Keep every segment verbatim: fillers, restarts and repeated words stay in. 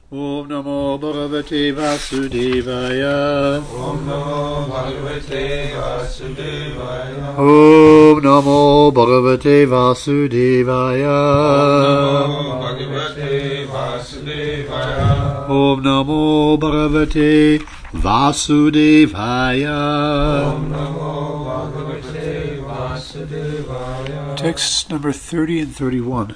Om Namo Bhagavate Vasudevaya. Om Namo Bhagavate Vasudevaya. Om Namo Bhagavate Vasudevaya. Om Namo Bhagavate Vasudevaya. Om Namo Bhagavate Vasudevaya. Om Namo Bhagavate Vasudevaya. Text number thirty and thirty-one.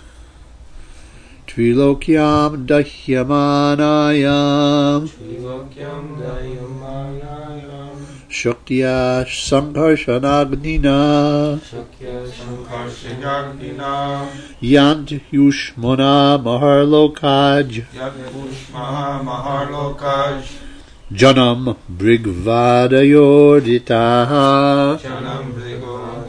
Trilokyam Dahyamanayam Trilokyam Dayamanayam Shaktya Sankarsanagnina Shakya Sankarsanagnina Yant Yushmona Maharlokaj Yadpushmaha Maharlokaj Janam Brigvadayorditaha Janam Brigvadayorditaha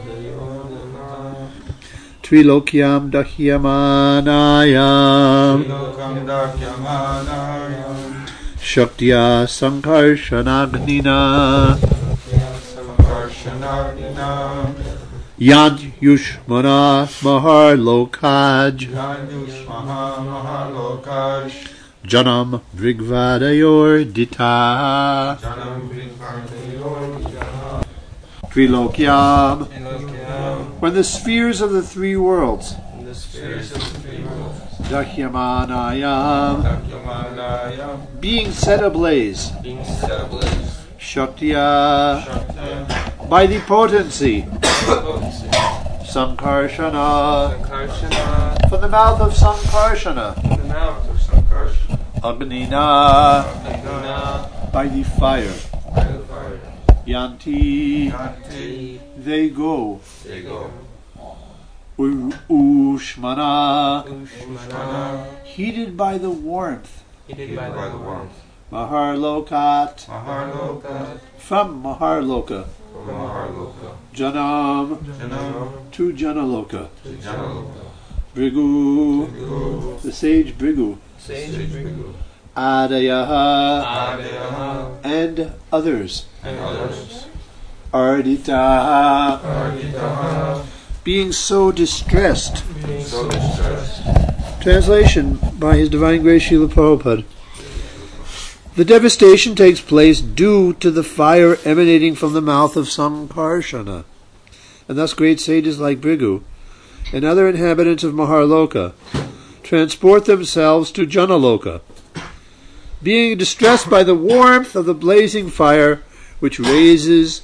Trilokyam Dahyamanayam Trilokam Dakyamanayam Shaktya Sankarsanagnina Sankarsanagnina Yant Yushmana Maharlokaj Yadushmaha Maharlokaj Janam Brigvadayorditaha Janam Brigvadayorditaha Trilokyam. Trilokyam When the spheres of the three worlds in the spheres of the three worlds Dahyamanayam Dakyamanayam being set ablaze being set ablaze Shaktya Shakya by the potency Potency Sankarshana Sankarshana from the mouth of Sankarshana in the mouth of Sankarshana Agnina Agnina by the fire by the fire Yanti Yanti they go they go U- Ushmana Ushmana heated by the warmth heated by the warmth Maharlokat Maharloka from Maharloka from Maharloka Janam Janam to Janaloka to Janaloka Brigu Brigu the sage Brigu Sage Brigu Adayaha Adayaha and others and others Arditaha Arditaha being so distressed. being so distressed. Translation by His Divine Grace Srila Prabhupada. The devastation takes place due to the fire emanating from the mouth of Sankarshana, and thus great sages like Brigu and other inhabitants of Maharloka transport themselves to Janaloka, being distressed by the warmth of the blazing fire which raises,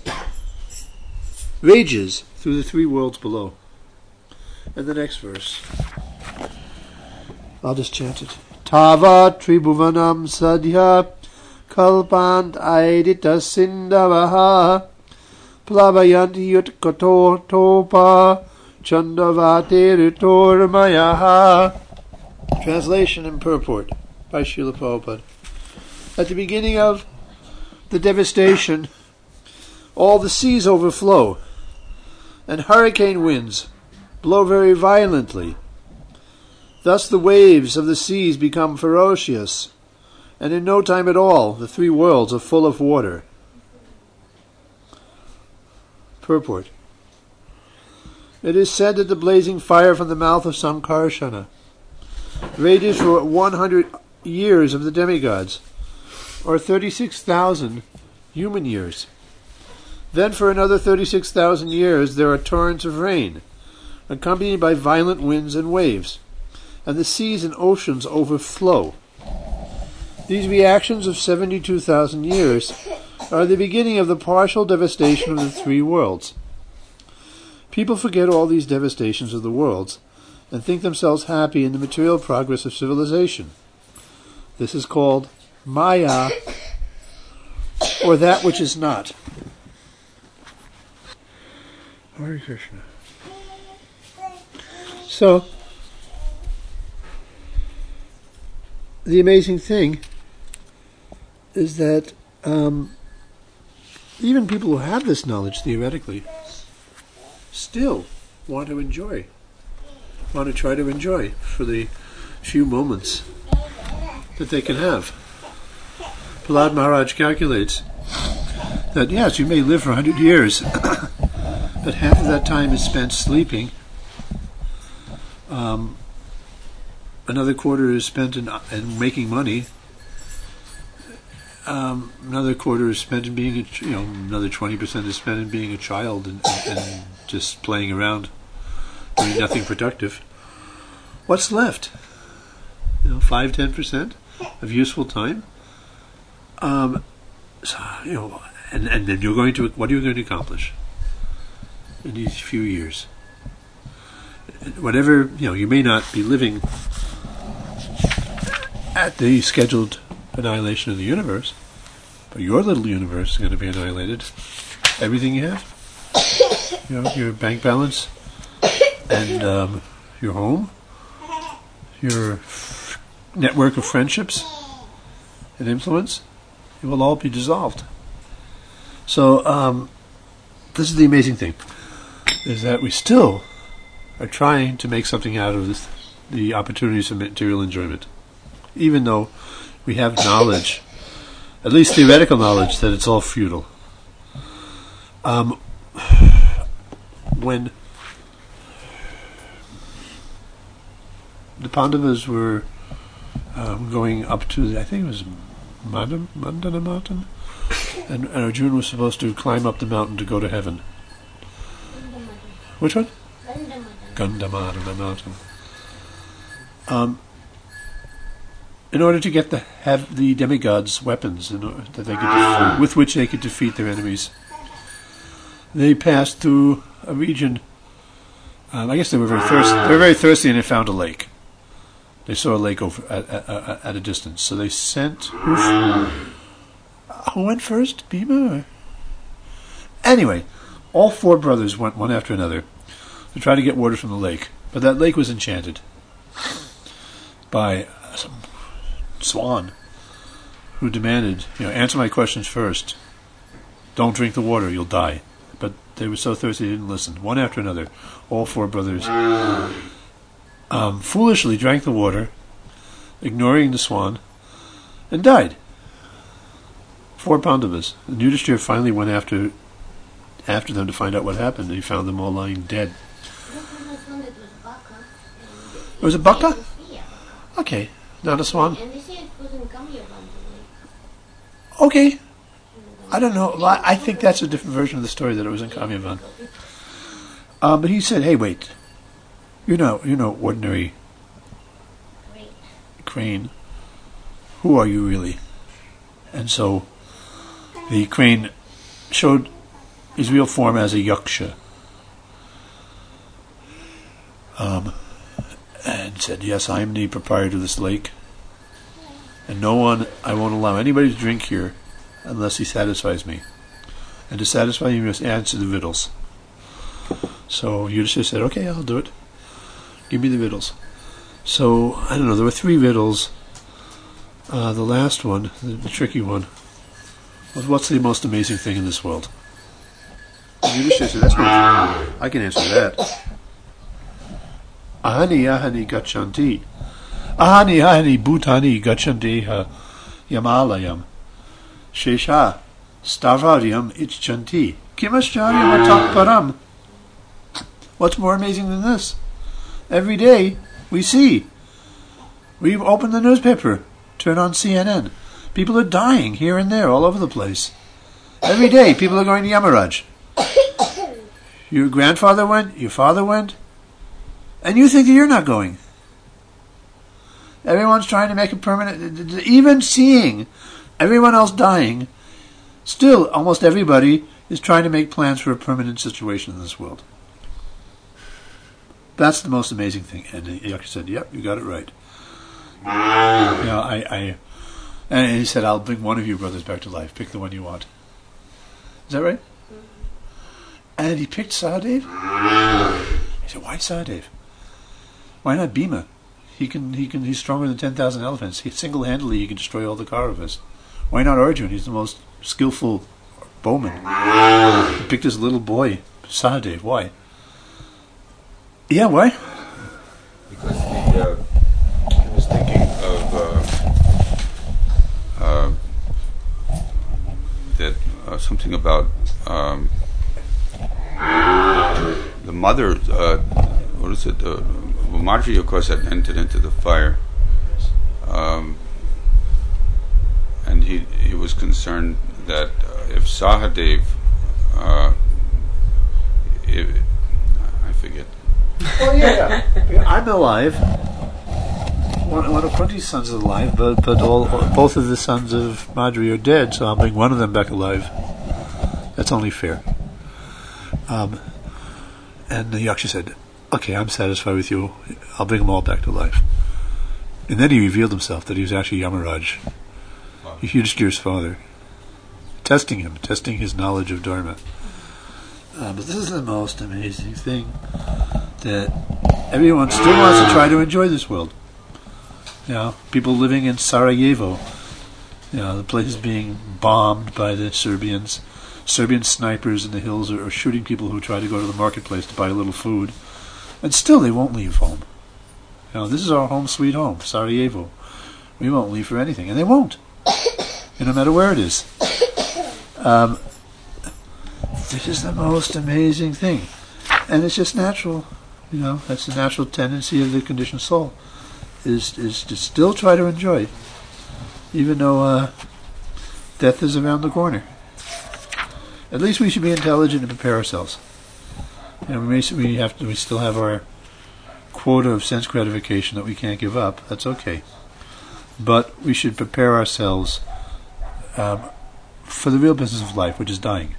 rages through the three worlds below. And the next verse. I'll just chant it. Tava tribhuvanam sadhya kalpant aidita sindavaha plavayanti yutkato topa chandavate ritormayaha. Translation and purport by Srila Prabhupada. At the beginning of the devastation, all the seas overflow, and hurricane winds blow very violently. Thus the waves of the seas become ferocious, and in no time at all the three worlds are full of water. Purport. It is said that the blazing fire from the mouth of Sankarshana rages for one hundred years of the demigods, or thirty-six thousand human years. Then for another thirty-six thousand years there are torrents of rain, accompanied by violent winds and waves, and the seas and oceans overflow. These reactions of seventy-two thousand years are the beginning of the partial devastation of the three worlds. People forget all these devastations of the worlds and think themselves happy in the material progress of civilization. This is called Maya, or that which is not. Hare Krishna. So, the amazing thing is that um, even people who have this knowledge theoretically still want to enjoy, want to try to enjoy for the few moments that they can have. Prahlad Maharaj calculates that yes, you may live for a hundred years, but half of that time is spent sleeping. Um, another quarter is spent in, in making money um, another quarter is spent in being, a, ch- you know, another twenty percent is spent in being a child and, and, and just playing around, doing nothing productive. What's left? You know, five, ten percent of useful time. Um, so, you know, and, and then you're going to, what are you going to accomplish in these few years? Whatever, you know, you may not be living at the scheduled annihilation of the universe, but your little universe is going to be annihilated. Everything you have, you know, your bank balance, and um, your home, your f- network of friendships and influence, it will all be dissolved. So, um, this is the amazing thing, is that we still are trying to make something out of this, the opportunities of material enjoyment, even though we have knowledge, at least theoretical knowledge, that it's all futile. Um, when the Pandavas were um, going up to, I think it was Mandana, Mandana mountain, and, and Arjuna was supposed to climb up the mountain to go to heaven. Which one? Gandhamadana mountain. Um, in order to get the have the demigods' weapons in order, that they could def- with which they could defeat their enemies, they passed through a region. Um, I guess they were very thirsty. They were very thirsty, and they found a lake. They saw a lake over at, at, at a distance, so they sent. Who, who went first? Bhima? Or? Anyway, all four brothers went one after another to try to get water from the lake, but that lake was enchanted by some swan who demanded, you know, answer my questions first. Don't drink the water, you'll die. But they were so thirsty they didn't listen. One after another, all four brothers um, foolishly drank the water, ignoring the swan, and died. Four Pandavas. And Yudhishthira finally went after after them to find out what happened, and he found them all lying dead. It was a baka? Okay, not a swan. And they say it wasn't Kamyavan. Okay. I don't know. Well, I I think that's a different version of the story, that it was in Kamyavan. Um, but he said, hey, wait. You're no, you're no ordinary crane. Who are you really? And so the crane showed his real form as a yaksha. Um, and said, yes, I am the proprietor of this lake. And no one, I won't allow anybody to drink here unless he satisfies me. And to satisfy you, you must answer the riddles. So Yudhishthira said, okay, I'll do it. Give me the riddles. So, I don't know, there were three riddles. Uh, the last one, the, the tricky one, was what's the most amazing thing in this world? And Yudhishthira said, that's not true. I can answer that. Ahani ahani gachanti. Ahani ahani bhutani gachandeha yamalayam. Shesha stavaryam icchanti. Kimascharya matak param. What's more amazing than this? Every day we see. We open the newspaper, turn on C N N. People are dying here and there, all over the place. Every day people are going to Yamaraj. Your grandfather went, your father went, and you think that you're not going. Everyone's trying to make a permanent, even seeing everyone else dying, still almost everybody is trying to make plans for a permanent situation in this world. That's the most amazing thing. And Yaksha said, yep, you got it right. You know, I, I, and he said, I'll bring one of you brothers back to life. Pick the one you want. Is that right? And he picked Sahadev. He said, why Sahadev? Why not Bhima? He can, he can, he's stronger than ten thousand elephants. He, single-handedly, he can destroy all the Kauravas. Why not Arjuna? He's the most skillful bowman. He picked this little boy, Sahadev. Why? Yeah, why? Because he, uh, he was thinking of uh, uh, that uh, something about um, the mother. Uh, what is it? Uh, well, Marjorie, of course, had entered into the fire, um, and he he was concerned that uh, if Sahadev, uh, if, I forget. Oh yeah, yeah. I'm alive. One, one of Kunti's sons is alive, but but all, both of the sons of Madri are dead, so I'll bring one of them back alive. That's only fair. Um, and the Yaksha said, "Okay, I'm satisfied with you. I'll bring them all back to life." And then he revealed himself that he was actually Yamaraj, Yudhishthira's father, testing him, testing his knowledge of Dharma. Uh, but this is the most amazing thing, that everyone still wants to try to enjoy this world. You know, people living in Sarajevo, you know, the place is being bombed by the Serbians. Serbian snipers in the hills are, are shooting people who try to go to the marketplace to buy a little food. And still they won't leave home. You know, this is our home sweet home, Sarajevo. We won't leave for anything. And they won't. And no matter where it is. Um, this is the most amazing thing. And it's just natural. You know, that's the natural tendency of the conditioned soul. Is is to still try to enjoy, even though uh, death is around the corner. At least we should be intelligent and prepare ourselves. You know, we may, we have to. We still have our quota of sense gratification that we can't give up. That's okay, but we should prepare ourselves um, for the real business of life, which is dying.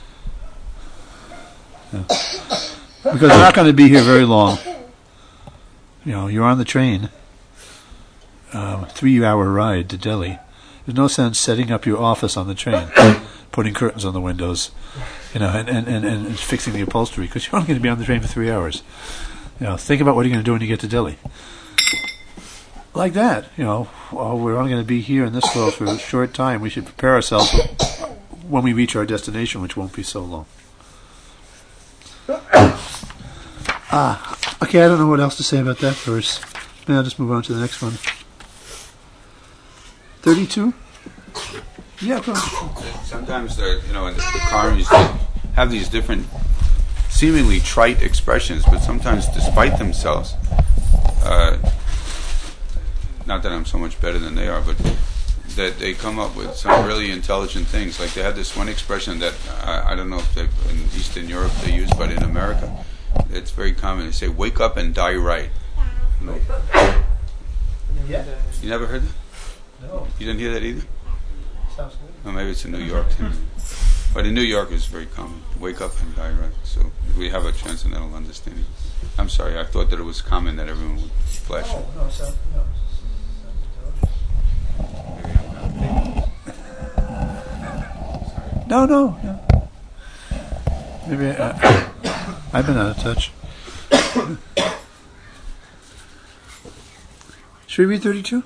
Yeah. Because we're not going to be here very long. You know, you're on the train. Um, three-hour ride to Delhi. There's no sense setting up your office on the train, putting curtains on the windows, you know, and, and, and, and fixing the upholstery, because you're only going to be on the train for three hours. You know, think about what you're going to do when you get to Delhi. Like that, you know, oh, we're only going to be here in this world for a short time. We should prepare ourselves when we reach our destination, which won't be so long. Ah, okay, I don't know what else to say about that verse. Maybe I'll just move on to the next one. thirty-two? Yeah, go on. Sometimes, the, you know, in the, the Karmis, they have these different, seemingly trite expressions, but sometimes, despite themselves, uh, not that I'm so much better than they are, but that they come up with some really intelligent things. Like they had this one expression that uh, I don't know if they in Eastern Europe they use, but in America, it's very common. They say, "Wake up and die right." No. Yeah. You never heard that? No. You didn't hear that either? Sounds good. Well, maybe it's in New York thing. But in New York it's very common. Wake up and die right. So we have a transcendental understanding. I'm sorry, I thought that it was common that everyone would flash it. No, no, sounds, no. No, no, no. Maybe I, I've been out of touch. Should we read thirty-two?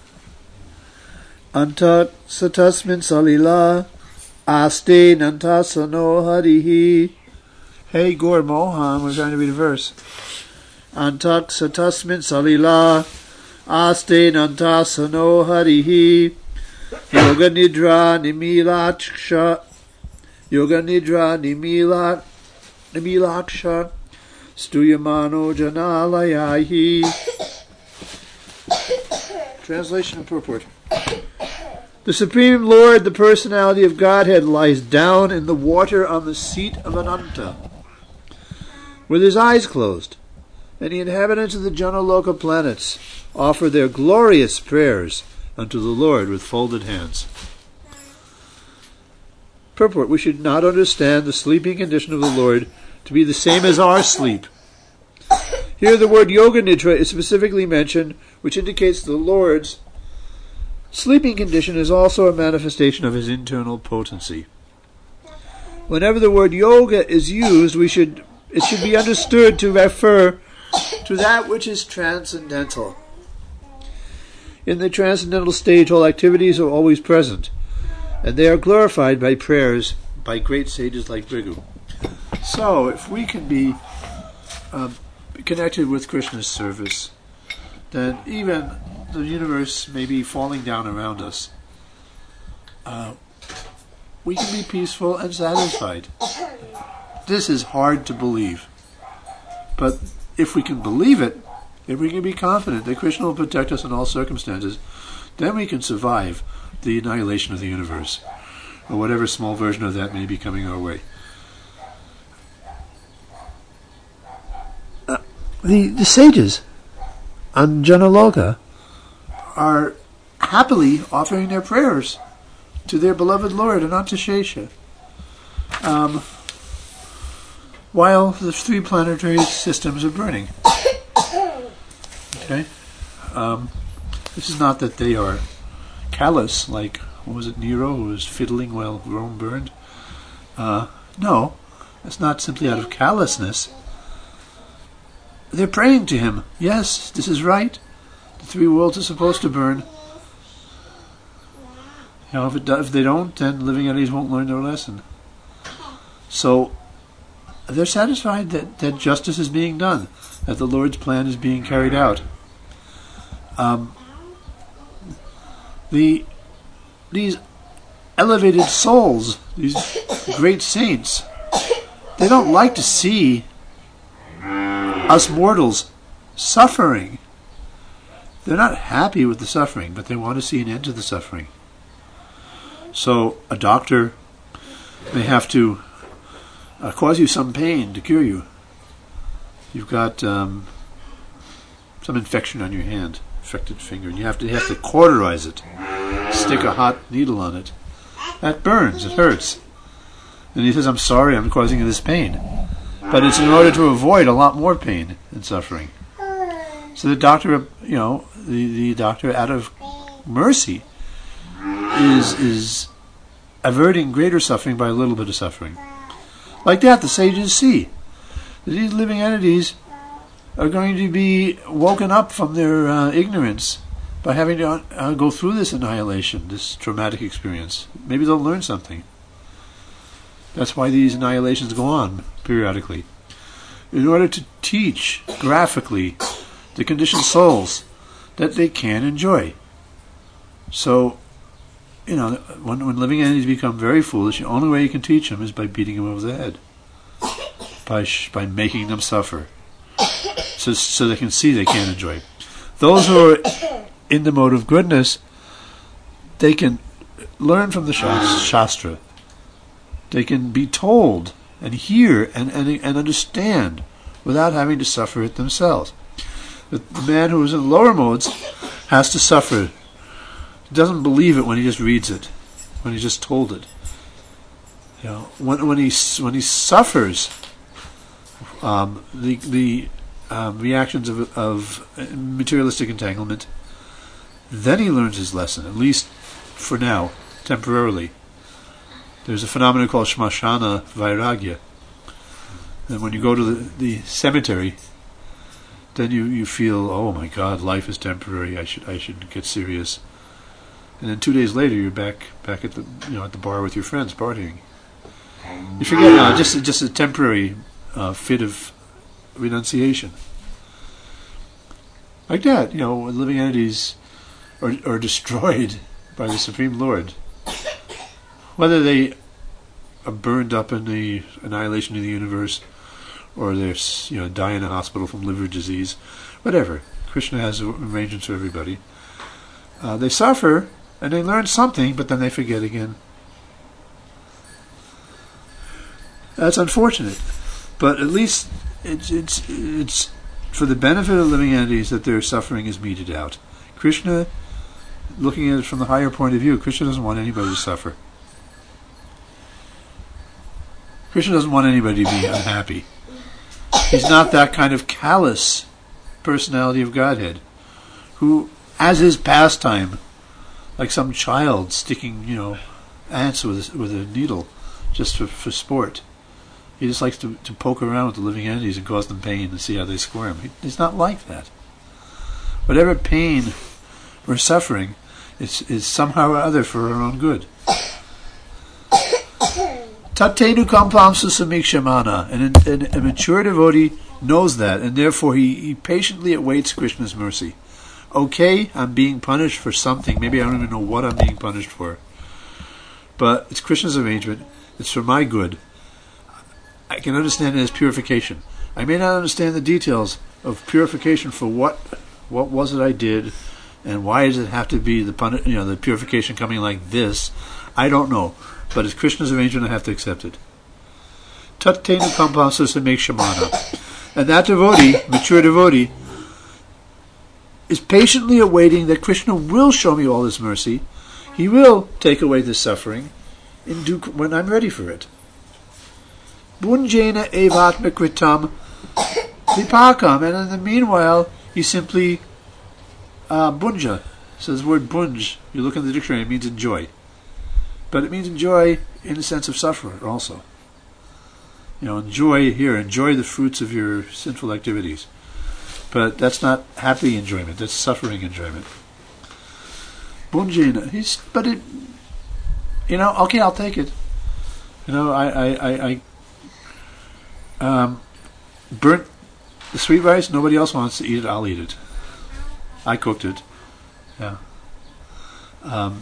Antat satasmin salila aste nantasano harihi. Hey, Gaur Mohan, we're trying to read a verse. Antak satasmin salila aste nantasano harihi. Yoga nidra nimilaksha. Yoga nidra nimila nimilaksha. Stuyamano janalayahi. Translation and purport. The Supreme Lord, the personality of Godhead, lies down in the water on the seat of Ananta, with his eyes closed, and the inhabitants of the Janaloka planets offer their glorious prayers unto the Lord with folded hands. Purport. We should not understand the sleeping condition of the Lord to be the same as our sleep. Here the word Yoga Nidra is specifically mentioned, which indicates the Lord's sleeping condition is also a manifestation of his internal potency. Whenever the word yoga is used, we should it should be understood to refer to that which is transcendental. In the transcendental stage, all activities are always present, and they are glorified by prayers by great sages like Bhrigu. So, if we can be um, connected with Krishna's service, then even the universe may be falling down around us. Uh, we can be peaceful and satisfied. This is hard to believe. But if we can believe it, if we can be confident that Krishna will protect us in all circumstances, then we can survive the annihilation of the universe, or whatever small version of that may be coming our way. Uh, the, the sages on Janaloka are happily offering their prayers to their beloved Lord Anantashesha, um, while the three planetary systems are burning. Okay? Um, this is not that they are callous, like, what was it, Nero, who was fiddling while Rome burned? Uh, no, it's not simply out of callousness. They're praying to him. Yes, this is right. The three worlds are supposed to burn. You know, if, it do, if they don't, then living entities won't learn their lesson. So, they're satisfied that, that justice is being done, that the Lord's plan is being carried out. Um, the these elevated souls, these great saints, they don't like to see us mortals suffering. They're not happy with the suffering, but they want to see an end to the suffering. So a doctor may have to uh, cause you some pain to cure you. You've got um, some infection on your hand, infected finger, and you have to you have to cauterize it, stick a hot needle on it. That burns, it hurts. And he says, I'm sorry, I'm causing you this pain. But it's in order to avoid a lot more pain and suffering. So the doctor, you know, the, the doctor out of mercy is is averting greater suffering by a little bit of suffering. Like that, the sages see that these living entities are going to be woken up from their uh, ignorance by having to uh, go through this annihilation, this traumatic experience. Maybe they'll learn something. That's why these annihilations go on periodically. In order to teach graphically the conditioned souls that they can enjoy. So, you know, when, when living entities become very foolish, the only way you can teach them is by beating them over the head. By sh- by making them suffer. So, so they can see they can't enjoy. Those who are in the mode of goodness, they can learn from the Shastra. They can be told and hear and, and, and understand without having to suffer it themselves. The, the man who is in lower modes has to suffer. He doesn't believe it when he just reads it, when he's just told it. You know, when when he when he suffers um, the the um, reactions of of materialistic entanglement, then he learns his lesson. At least for now, temporarily. There's a phenomenon called Shmashana Vairagya. And when you go to the, the cemetery, then you, you feel, oh my God, life is temporary. I should I should get serious. And then two days later, you're back back at the you know at the bar with your friends partying. You forget now, uh, just just a temporary uh, fit of renunciation. Like that, you know, living entities are are destroyed by the Supreme Lord. Whether they are burned up in the annihilation of the universe, or they're you know die in a hospital from liver disease, whatever. Krishna has arrangements for everybody. Uh, they suffer and they learn something, but then they forget again. That's unfortunate, but at least it's it's it's for the benefit of living entities that their suffering is meted out. Krishna, looking at it from the higher point of view, Krishna doesn't want anybody to suffer. Krishna doesn't want anybody to be unhappy. He's not that kind of callous personality of Godhead who, as his pastime, like some child sticking, you know, ants with a, with a needle just for, for sport. He just likes to, to poke around with the living entities and cause them pain and see how they squirm. He, he's not like that. Whatever pain we're suffering is, is somehow or other for our own good. Tatenu kampam susamikshamana. And an, an, a mature devotee knows that, and therefore he, he patiently awaits Krishna's mercy. Okay, I'm being punished for something. Maybe I don't even know what I'm being punished for. But it's Krishna's arrangement. It's for my good. I can understand it as purification. I may not understand the details of purification for what what was it I did, And why does it have to be the puni- you know the purification coming like this? I don't know, but it's Krishna's arrangement. I have to accept it. Tattena kampasasa make shamana, and that devotee, mature devotee, is patiently awaiting that Krishna will show me all this mercy. He will take away this suffering in due when I'm ready for it. Bunjena evatmakritam vipakam, and in the meanwhile, he simply uh, bunja. Says the word bunj. You look in the dictionary, it means enjoy, but it means enjoy in the sense of suffer also. You know, enjoy here, enjoy the fruits of your sinful activities. But that's not happy enjoyment, that's suffering enjoyment. Bunjena, he's, but it, you know, okay, I'll take it. You know, I, I, I, I um, burnt the sweet rice, nobody else wants to eat it, I'll eat it. I cooked it. Yeah. Um,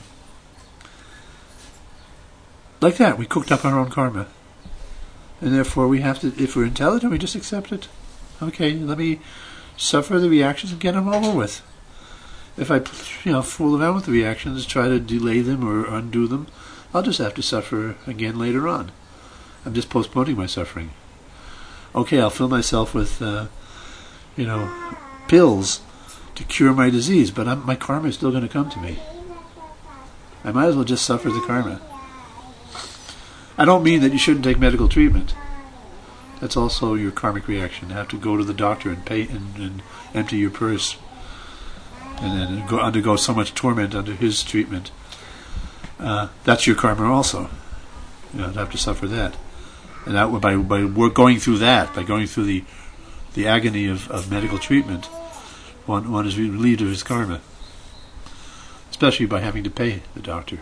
like that, we cooked up our own karma. And therefore we have to, if we're intelligent, we just accept it. Okay, let me suffer the reactions and get them over with. If I, you know, fool around with the reactions, try to delay them or undo them, I'll just have to suffer again later on. I'm just postponing my suffering. Okay, I'll fill myself with, uh, you know, pills to cure my disease, but I'm, my karma is still going to come to me. I might as well just suffer the karma. I don't mean that you shouldn't take medical treatment. That's also your karmic reaction. You have to go to the doctor and pay and, and empty your purse, and then go undergo so much torment under his treatment. Uh, that's your karma also. You know, you have to suffer that, and that by by we're going through that, by going through the the agony of, of medical treatment, one one is relieved of his karma, especially by having to pay the doctor.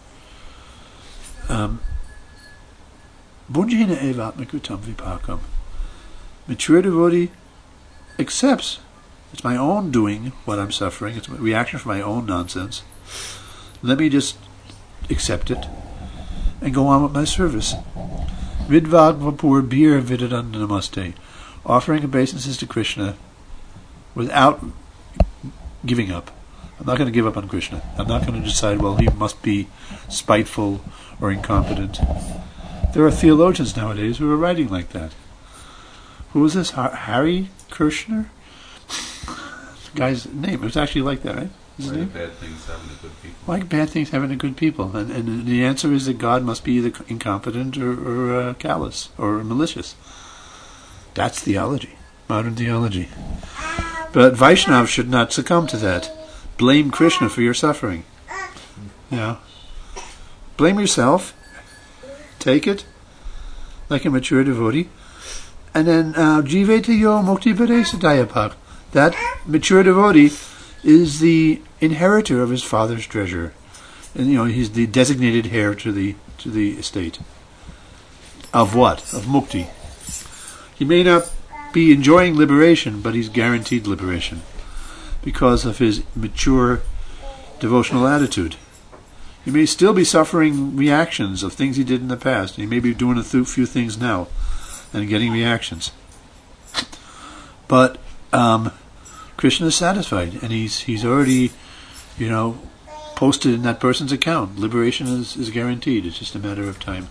Um, Bunjena evatmakritam vipakam. Mature devotee accepts it's my own doing what I'm suffering. It's a reaction from my own nonsense. Let me just accept it and go on with my service. Vidvad vapur bir vidadan namaste. Offering obeisances to Krishna without giving up. I'm not going to give up on Krishna. I'm not going to decide, well, he must be spiteful or incompetent. There are theologians nowadays who are writing like that. Who was this? Har- Harry Kirshner? The guy's name. It was actually like that, right? His Like name? bad things happen to good people. Like bad things happen to good people. And, and the answer is that God must be either incompetent or, or uh, callous or malicious. That's theology. Modern theology. But Vaishnavas should not succumb to that. Blame Krishna for your suffering. Yeah. Blame yourself. Take it, like a mature devotee, and then jiveta yo mukti pade sadayapak. That mature devotee is the inheritor of his father's treasure, and you know he's the designated heir to the to the estate. Of what? Of mukti. He may not be enjoying liberation, but he's guaranteed liberation because of his mature devotional attitude. He may still be suffering reactions of things he did in the past. He may be doing a th- few things now and getting reactions. But um, Krishna is satisfied, and he's he's already, you know, posted in that person's account. Liberation is, is guaranteed. It's just a matter of time.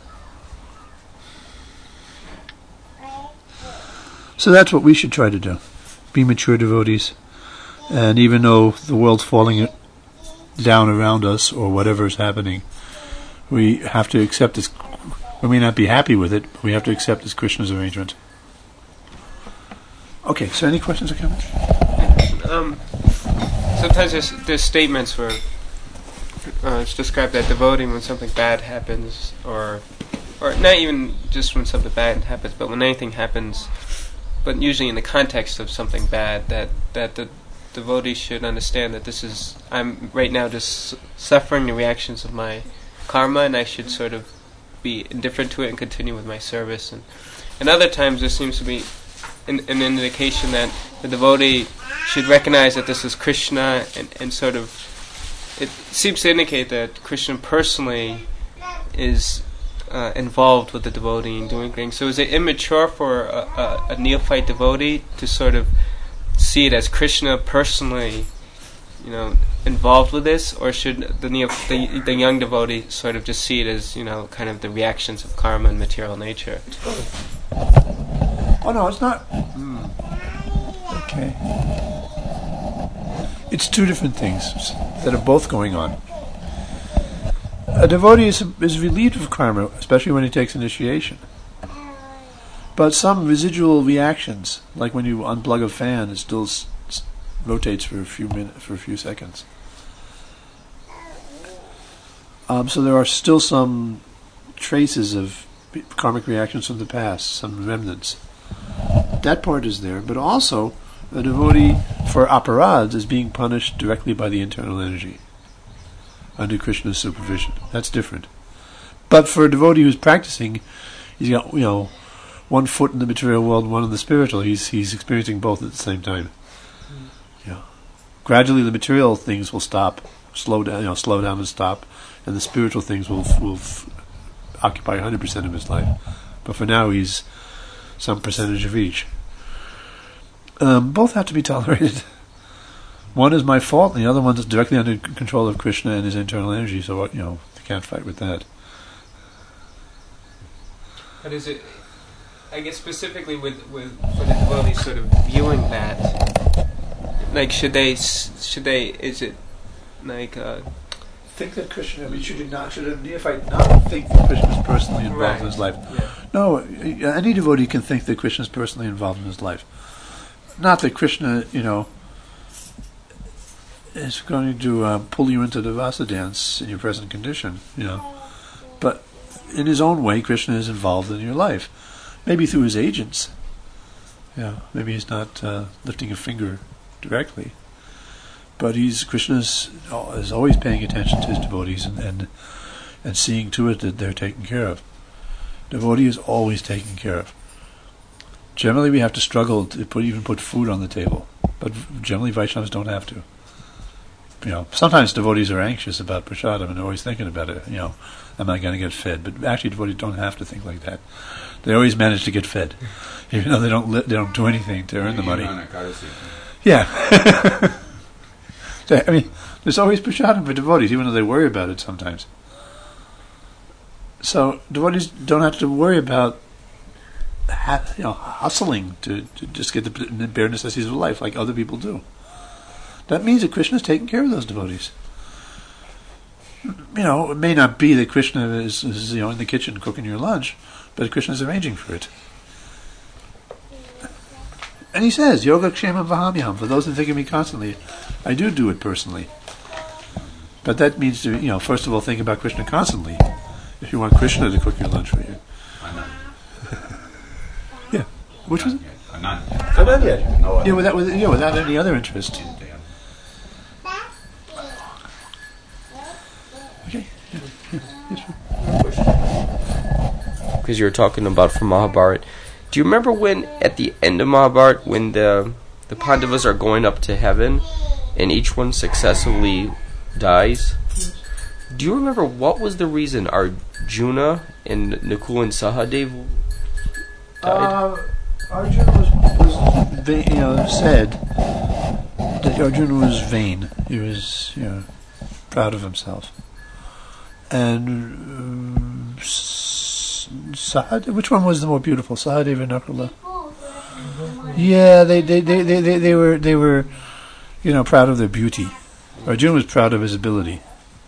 So that's what we should try to do. Be mature devotees. And even though the world's falling down around us, or whatever is happening, we have to accept this. We may not be happy with it, but we have to accept this Krishna's arrangement. Okay, so any questions or comments? Um, sometimes there's, there's statements where uh, it's described that devoting when something bad happens, or or not even just when something bad happens, but when anything happens, but usually in the context of something bad, that, that the devotee should understand that this is, I'm right now just suffering the reactions of my karma, and I should sort of be indifferent to it and continue with my service. And, and other times there seems to be an, an indication that the devotee should recognize that this is Krishna, and, and sort of, it seems to indicate that Krishna personally is uh, involved with the devotee in doing things. So is it immature for a, a, a neophyte devotee to sort of see it as Krishna personally, you know, involved with this, or should the, neo, the the young devotee sort of just see it as, you know, kind of the reactions of karma and material nature? Oh no, it's not. Mm. Okay. It's two different things that are both going on. A devotee is, is relieved of karma, especially when he takes initiation. But some residual reactions, like when you unplug a fan, it still s- s- rotates for a few minutes, for a few seconds. Um, so there are still some traces of karmic reactions from the past, some remnants. That part is there, but also a devotee for aparads is being punished directly by the internal energy under Krishna's supervision. That's different. But for a devotee who's practicing, he's got, you know, one foot in the material world and one in the spiritual. He's he's experiencing both at the same time. Mm. Yeah. Gradually, the material things will stop, slow down, you know, slow down and stop, and the spiritual things will will f- occupy one hundred percent of his life. But for now, he's some percentage of each. Um, both have to be tolerated. One is my fault, and the other one is directly under control of Krishna and his internal energy. So, you know, you can't fight with that. But is it? I guess specifically with with for the devotees sort of viewing that, like, should they should they is it like uh, think that Krishna? I mean, should you not? Should a neophyte not think that Krishna is personally involved right. in his life? Yeah. No, any devotee can think that Krishna is personally involved in his life. Not that Krishna, you know, is going to uh, pull you into the Vasa dance in your present condition, you know. But in his own way, Krishna is involved in your life. Maybe through his agents. Yeah, maybe he's not uh, lifting a finger directly. But he's Krishna's is always paying attention to his devotees and, and and seeing to it that they're taken care of. Devotee is always taken care of. Generally, we have to struggle to put even put food on the table, but generally Vaishnavas don't have to. You know, sometimes devotees are anxious about prasadam and they're always thinking about it. You know, am I going to get fed? But actually, devotees don't have to think like that. They always manage to get fed, even though they don't li- they don't do anything to earn the money. Yeah. I mean, there's always prasadam for devotees, even though they worry about it sometimes. So devotees don't have to worry about ha- you know hustling to, to just get the, the bare necessities of life like other people do. That means that Krishna is taking care of those devotees. You know, it may not be that Krishna is, is you know in the kitchen cooking your lunch, but Krishna is arranging for it. And he says, Yoga Kshemam Vahamyam, for those that think of me constantly, I do do it personally. But that means to, you know, first of all, think about Krishna constantly. If you want Krishna to cook your lunch for you. Yeah. Which was it? Not Oh, not yet. No, yeah, without, with, yeah, without any other interest. Okay. Yeah, yeah, yes, sir. Because you were talking about from Mahabharata. Do you remember when, at the end of Mahabharata, when the the Pandavas are going up to heaven, and each one successively dies? Do you remember what was the reason Arjuna and Nakul and Sahadev died? Uh, Arjuna was, was va- you know, said that Arjuna was vain. He was, you know, proud of himself. And um, Sahadev, which one was the more beautiful, Sahadev or Nakula? Yeah, they they, they, they, they they were they were, you know, proud of their beauty. Arjuna was proud of his ability.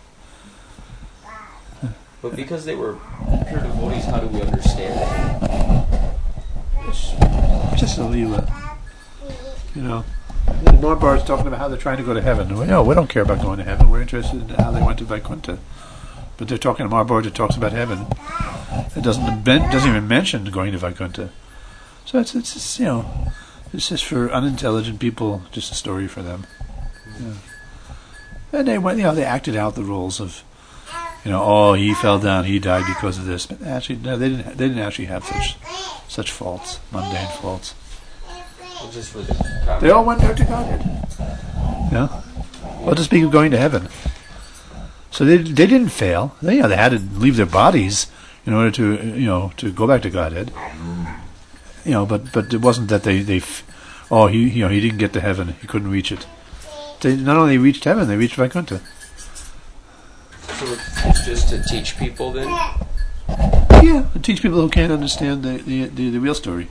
But because they were pure devotees, how do we understand that? It's just a leela. You know, the Mahabharata's talking about how they're trying to go to heaven. Well, no, we don't care about going to heaven. We're interested in how they went to Vaikuntha. But they're talking about Mahabharata talks about heaven. It doesn't doesn't even mention going to Vaikuntha. So it's it's just, you know, it's just for unintelligent people, just a story for them. Yeah. And they went, you know, they acted out the roles of, you know, oh, he fell down, he died because of this. But actually, no, they didn't. They didn't actually have such such faults, mundane faults. Well, just for the They all went there to Godhead. Yeah. Well, to speak of going to heaven. So they they didn't fail. They, you know, they had to leave their bodies in order to, you know, to go back to Godhead. You know, but but it wasn't that they they, f- oh, he you know he didn't get to heaven, he couldn't reach it. They not only reached heaven, they reached Vaikuntha. So it's just to teach people then? Yeah, to teach people who can't understand the the, the, the real story.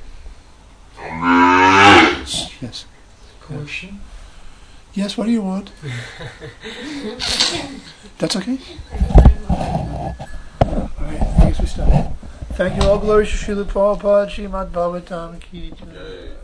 Yes. Question? Yes, what do you want? That's okay? Alright, I guess we stop. Thank you. All glory to Srila Prabhupada, Srimad Bhagavatam Ki Jai.